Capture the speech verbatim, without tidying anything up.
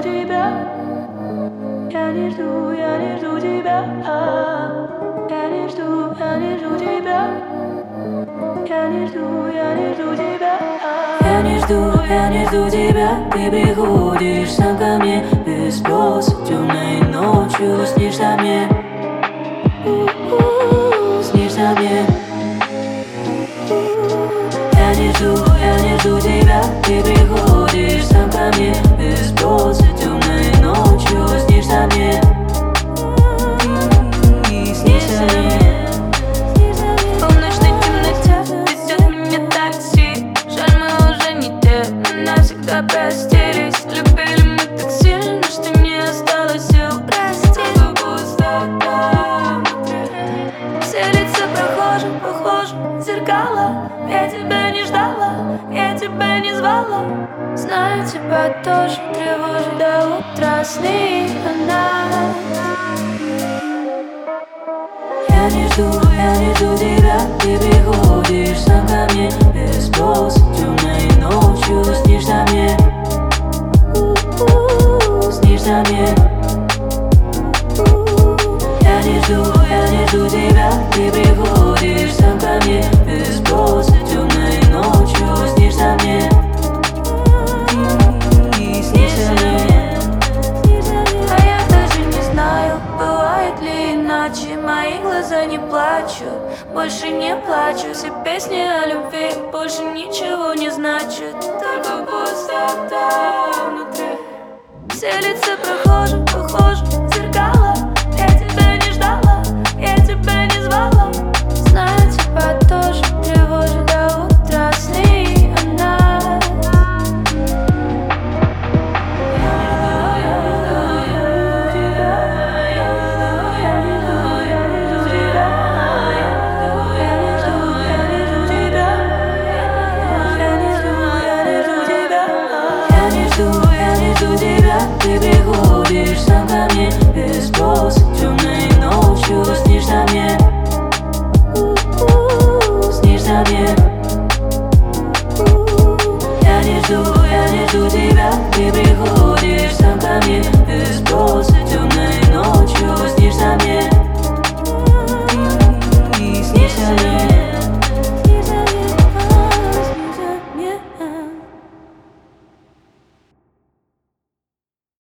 тебя. Я не жду, я не жду тебя. Я не жду, я не жду тебя. Я не жду, я не жду тебя. Я не жду, я не жду тебя. Ты приходишь сам ко мне без спроса, темной ночью снишься мне. Снишься мне. Я не жду, я не жду тебя. Ты приходишь сам ко мне без спроса, темной ночью снишься мне. Снишься мне. В полночной темноте везет меня такси. Жаль, мы уже не те, мы навсегда простились. Любили мы так сильно, что не осталось сил простить. Все лица прохожих похожи на зеркала. Я тебя не ждала, я тебя не звала. Знаю, тебя тоже тревожит до утра сны она. Я не жду, я не жду тебя. Ты приходишь сам ко мне без спроса, темной ночью снишься мне. Снишься мне. Я не жду, я не жду тебя. Ты приходишь сам ко мне без спроса, темной ночью снишься мне. Снишься мне. А я даже не знаю, бывает ли иначе. Мои глаза не плачут, больше не плачу. Все песни о любви больше ничего не значат. Только пустота внутри. Все лица